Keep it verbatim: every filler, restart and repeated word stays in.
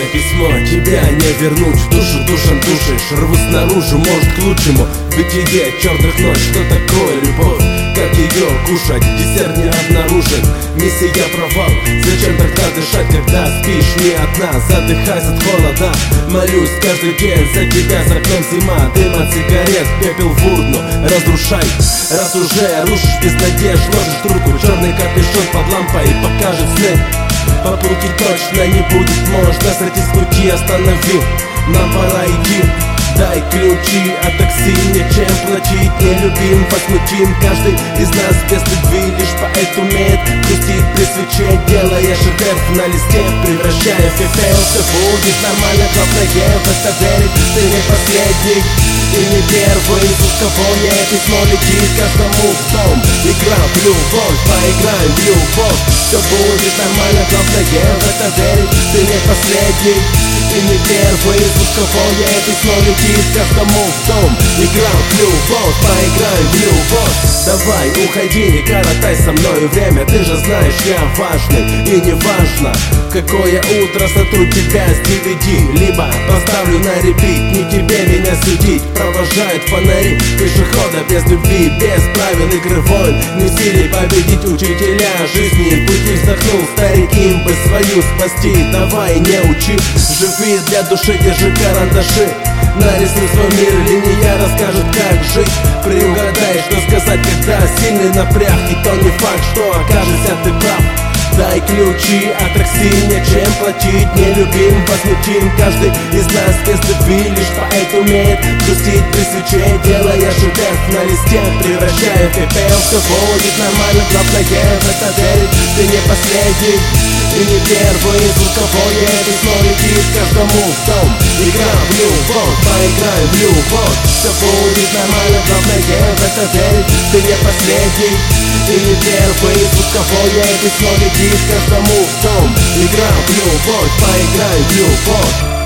письмо, тебя не вернуть. Душу душам душишь, рву снаружи, может к лучшему. В бытие черных ночь, что такое любовь? Как ее кушать, десерт не обнаружен. Миссия провал, зачем тогда дышать, когда спишь не одна? Задыхаясь от холода, молюсь каждый день за тебя. За окном зима, дым от сигарет, пепел в урну разрушай. Раз уже рушишь без надежд, ложишь трубку, черный капюшон под лампой и покажет сны. По пути точно не будет, можно сойти с пути, останови, нам пора идти. Дай ключи от такси, нечем платить, не любим, возмутим. Каждый из нас без любви, лишь поэт умеет грустить при свече, делая шедевр на листе, превращая в пепел. Все будет нормально, главное в это верить. Ты не последний и не первый, звуковое письмо летит каждому в дом. Игра в любовь, поиграем в любовь. Все будет нормально, главное в это верить. Ты не последний и не первый, звуковое письмо летит каждому в дом. Игра в любовь, поиграем в любовь. Давай, уходи, не коротай со мною время. Ты же знаешь, я важный и не важно, какое утро сотру тебя с ди ви ди, либо поставлю на репит. Не тебе меня судить, провожают фонари пешехода без любви, без правил игры войн. Не в силе победить учителя жизни, пути вздохнул старик, им бы свою спасти. Давай, не учи, живи для души, держи карандаши. Нарисуй свой мир, линия расскажет, как жить. Приугадай, что сказать, когда сильный напряг, и то не факт, что окажешься ты прав. Дай ключи от такси, нечем платить, не любим, возмутим. Каждый из нас без любви, лишь поэт умеет грустить при свече, делая шедевр на листе, превращая в пепел. Все будет нормально, главное в это верить. Ты не последний и не первый, звуковое письмо летит каждому в дом. Игра в любовь, поиграем в любовь. Все будет нормально, главное в это верить. Ты не последний и не первый, звуковое письмо летит каждому в дом. Игра в любовь, поиграем в любовь.